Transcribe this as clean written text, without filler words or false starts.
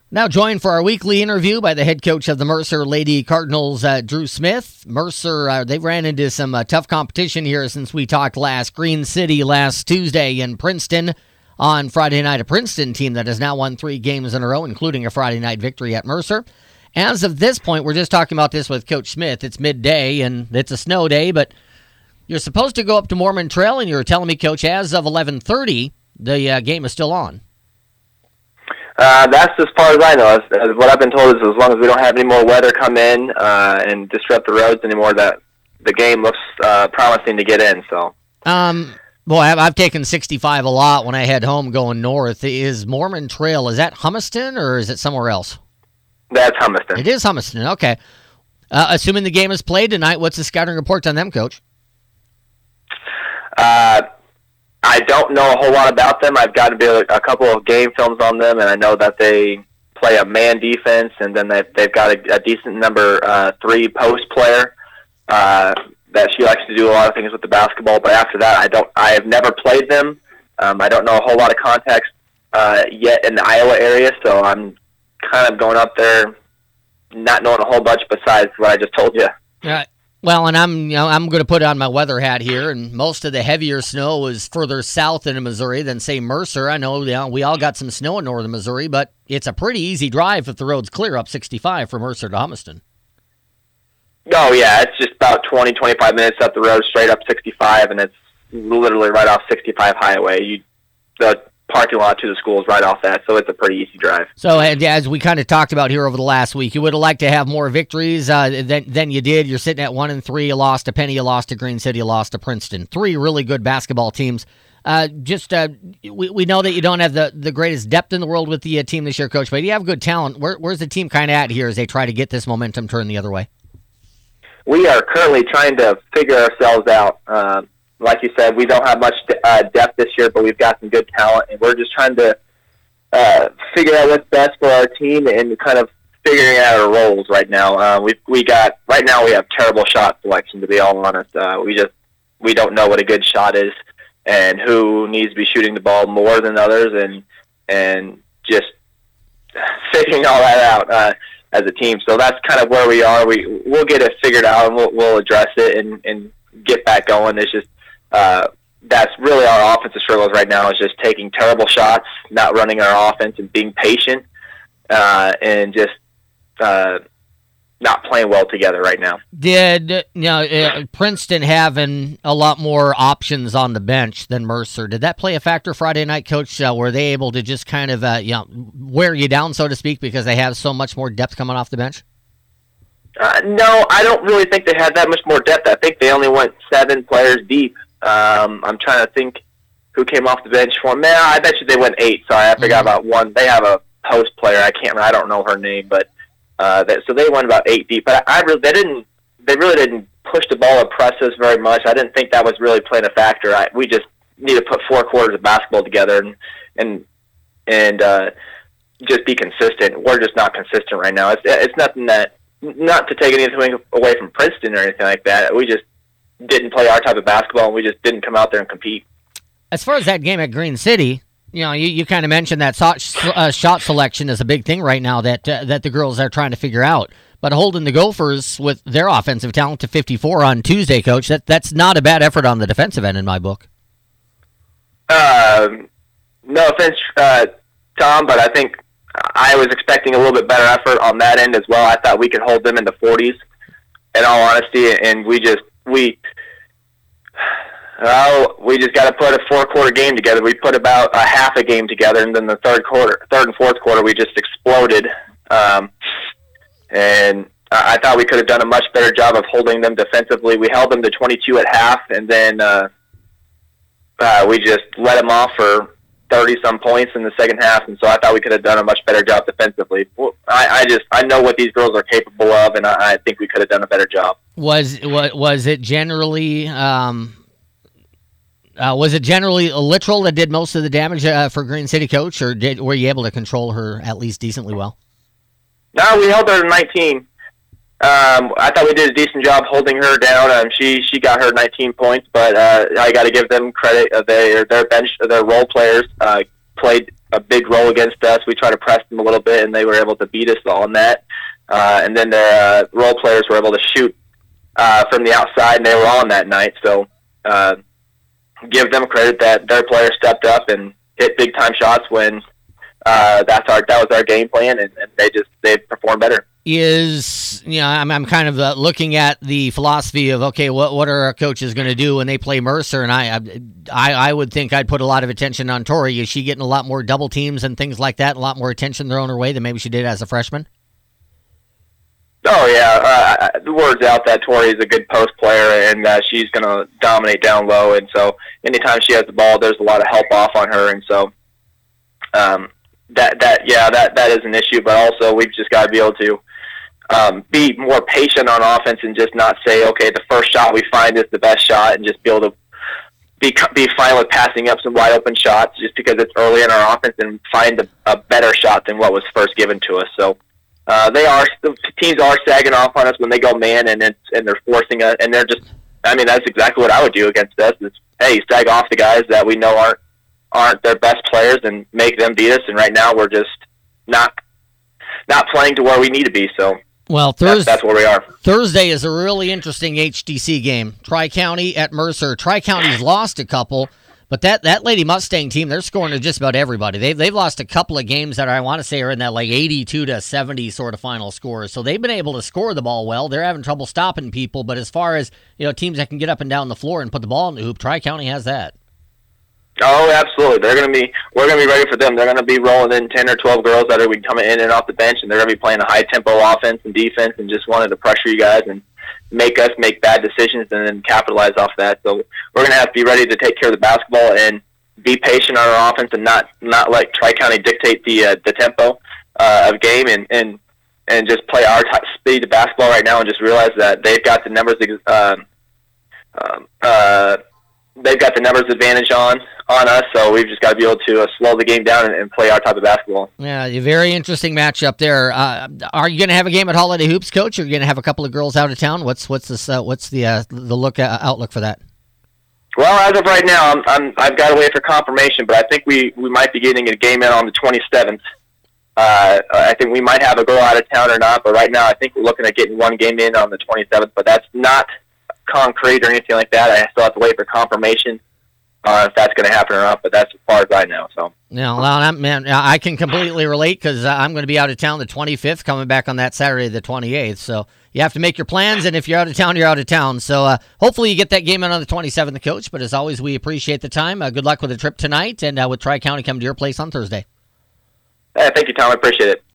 Now joined for our weekly interview by the head coach of the Mercer Lady Cardinals, Drew Smith. Mercer, they ran into some tough competition here since we talked last. Green City last Tuesday in Princeton on Friday night. A Princeton team that has now won 3 games in a row, including a Friday night victory at Mercer. As of this point, we're just talking about this with Coach Smith. It's midday, and it's a snow day, but you're supposed to go up to Mormon Trail, and you're telling me, Coach, as of 11:30, the game is still on. That's as far as I know. As what I've been told is as long as we don't have any more weather come in and disrupt the roads anymore, that the game looks promising to get in. So, boy, I've taken 65 a lot when I head home going north. Is Mormon Trail, is that Humiston or is it somewhere else? That's Humiston. It is Humiston. Okay. Assuming the game is played tonight, what's the scouting report on them, Coach? I don't know a whole lot about them. I've got a couple of game films on them, and I know that they play a man defense, and then they've got a decent number 3 post player that she likes to do a lot of things with the basketball. But after that, I have never played them. I don't know a whole lot of context yet in the Iowa area, so I'm kind of going up there not knowing a whole bunch besides what I just told you. Yeah. Well, and I'm going to put on my weather hat here, and most of the heavier snow is further south in Missouri than, say, Mercer. I know we all got some snow in northern Missouri, but it's a pretty easy drive if the road's clear up 65 from Mercer to Humiston. Oh, yeah, it's just about 20, 25 minutes up the road, straight up 65, and it's literally right off 65 highway. The parking lot to the school is right off that, so it's a pretty easy drive. So, as we kind of talked about here over the last week, you would have liked to have more victories than you did. You're sitting at 1-3. You lost to Penny, you lost to Green City, you lost to Princeton. 3 really good basketball teams. We know that you don't have the greatest depth in the world with the team this year, Coach, but you have good talent. Where's the team kind of at here as they try to get this momentum turned the other way? We are currently trying to figure ourselves out. Like you said, we don't have much depth this year, but we've got some good talent, and we're just trying to figure out what's best for our team and kind of figuring out our roles right now. Right now we have terrible shot selection, to be all honest. We don't know what a good shot is and who needs to be shooting the ball more than others, and just figuring all that out as a team. So that's kind of where we are. We'll get it figured out, and we'll address it and get back going. It's just that's really our offensive struggles right now, is just taking terrible shots, not running our offense, and being patient, and just not playing well together right now. Did Princeton having a lot more options on the bench than Mercer, did that play a factor Friday night, Coach? Were they able to just kind of wear you down, so to speak, because they have so much more depth coming off the bench? No, I don't really think they had that much more depth. I think they only went 7 players deep. I'm trying to think who came off the bench for them. I bet you they went 8. Sorry, I forgot about one. They have a post player. I don't know her name, but so they went about 8 deep. But they really didn't push the ball or press us very much. I didn't think that was really playing a factor. We just need to put 4 quarters of basketball together and just be consistent. We're just not consistent right now. It's nothing that. Not to take anything away from Princeton or anything like that. We just didn't play our type of basketball, and we just didn't come out there and compete. As far as that game at Green City, you kind of mentioned that shot selection is a big thing right now that the girls are trying to figure out. But holding the Gophers with their offensive talent to 54 on Tuesday, Coach, that's not a bad effort on the defensive end in my book. No offense, Tom, but I think I was expecting a little bit better effort on that end as well. I thought we could hold them in the 40s, in all honesty, and we just got to put a 4-quarter game together. We put about a half a game together, and then the third and fourth quarter, we just exploded. And I thought we could have done a much better job of holding them defensively. We held them to 22 at half, and then we just let them off for 30-some points in the second half, and so I thought we could have done a much better job defensively. I know what these girls are capable of, and I think we could have done a better job. Was it generally Littrell that did most of the damage for Green City, Coach, or were you able to control her at least decently well? No, we held her to 19. I thought we did a decent job holding her down. She got her 19 points, but I got to give them credit. Their role players played a big role against us. We tried to press them a little bit, and they were able to beat us on that. And then their role players were able to shoot from the outside, and they were on that night. So give them credit that their players stepped up and hit big time shots when that was our game plan, and they performed better. I'm kind of looking at the philosophy of, okay, what are our coaches going to do when they play Mercer? And I would think I'd put a lot of attention on Tori. Is she getting a lot more double teams and things like that, a lot more attention thrown her way than maybe she did as a freshman? Oh, yeah. The word's out that Tori is a good post player, and she's going to dominate down low. And so anytime she has the ball, there's a lot of help off on her. And so that is an issue. But also we've just got to be able to be more patient on offense and just not say, okay, the first shot we find is the best shot, and just be able to be fine with passing up some wide open shots just because it's early in our offense and find a better shot than what was first given to us. So the teams are sagging off on us when they go man, and they're forcing us, and they're just, that's exactly what I would do against us is, hey, sag off the guys that we know aren't their best players and make them beat us. And right now we're just not playing to where we need to be. So well, that's where we are. Thursday is a really interesting HTC game. Tri-County at Mercer. Tri-County's lost a couple, but that Lady Mustang team, they're scoring to just about everybody. They've lost a couple of games that I want to say are in that like 82-70 sort of final scores. So they've been able to score the ball well. They're having trouble stopping people, but as far as teams that can get up and down the floor and put the ball in the hoop, Tri-County has that. Oh, absolutely. We're going to be ready for them. They're going to be rolling in 10 or 12 girls that are coming in and off the bench, and they're going to be playing a high-tempo offense and defense and just wanted to pressure you guys and make us make bad decisions and then capitalize off that. So we're going to have to be ready to take care of the basketball and be patient on our offense and not let Tri-County dictate the tempo of game and just play our speed of basketball right now and just realize that they've got the numbers advantage on us, so we've just got to be able to slow the game down and play our type of basketball. Yeah, a very interesting matchup there. Are you going to have a game at Holiday Hoops, Coach? Or are you going to have a couple of girls out of town? What's the outlook for that? Well, as of right now, I've got to wait for confirmation, but I think we might be getting a game in on the 27th. I think we might have a girl out of town or not, but right now I think we're looking at getting one game in on the 27th, but that's not concrete or anything like that. I still have to wait for confirmation if that's going to happen or not, but that's as far as I know. So I can completely relate because I'm going to be out of town the 25th, coming back on that Saturday the 28th. So you have to make your plans, and if you're out of town, you're out of town. So hopefully you get that game in on the 27th, Coach. But as always, we appreciate the time. Good luck with the trip tonight, and with Tri-County coming to your place on Thursday. Thank you, Tom. I appreciate it.